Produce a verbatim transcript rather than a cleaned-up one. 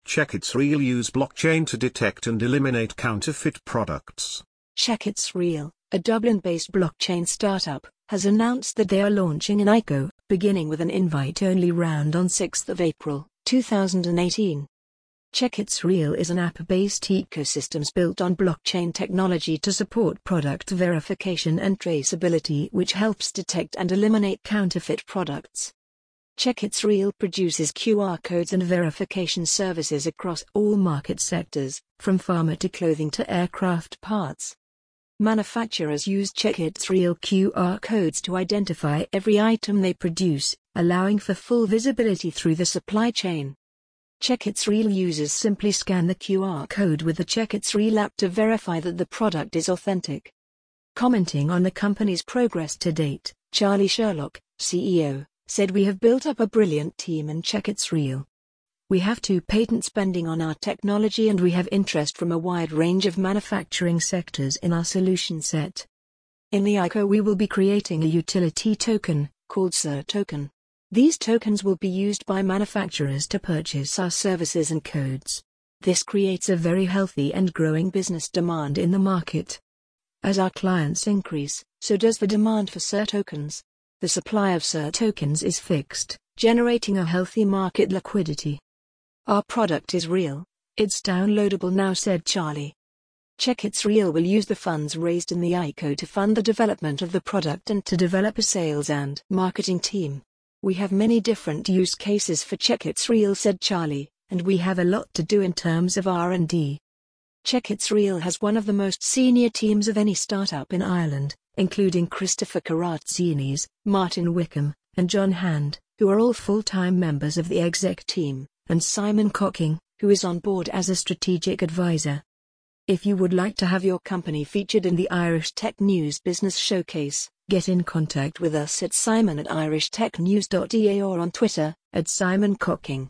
Check It's Real use blockchain to detect and eliminate counterfeit products. Check It's Real, a Dublin-based blockchain startup, has announced that they are launching an I C O, beginning with an invite-only round on sixth of April, two thousand eighteen. Check It's Real is an app-based ecosystem built on blockchain technology to support product verification and traceability, which helps detect and eliminate counterfeit products. Check It's Real produces Q R codes and verification services across all market sectors, from pharma to clothing to aircraft parts. Manufacturers use Check It's Real Q R codes to identify every item they produce, allowing for full visibility through the supply chain. Check It's Real users simply scan the Q R code with the Check It's Real app to verify that the product is authentic. Commenting on the company's progress to date, Charlie Sherlock, C E O, said, "We have built up a brilliant team in Check It's Real. We have two patents pending on our technology and we have interest from a wide range of manufacturing sectors in our solution set. In the I C O we will be creating a utility token, called CerToken. These tokens will be used by manufacturers to purchase our services and codes. This creates a very healthy and growing business demand in the market. As our clients increase, so does the demand for CerTokens. The supply of CerTokens is fixed, generating a healthy market liquidity. Our product is real, it's downloadable now," said Charlie. Check It's Real will use the funds raised in the I C O to fund the development of the product and to develop a sales and marketing team. "We have many different use cases for Check It's Real," said Charlie, "and we have a lot to do in terms of R and D. Check It's Real has one of the most senior teams of any startup in Ireland, including Christopher Karatzinis, Martin Wickham, and John Hand, who are all full-time members of the exec team, and Simon Cocking, who is on board as a strategic advisor. If you would like to have your company featured in the Irish Tech News Business Showcase, get in contact with us at simon at irish tech news dot I E or on Twitter, at Simon Cocking.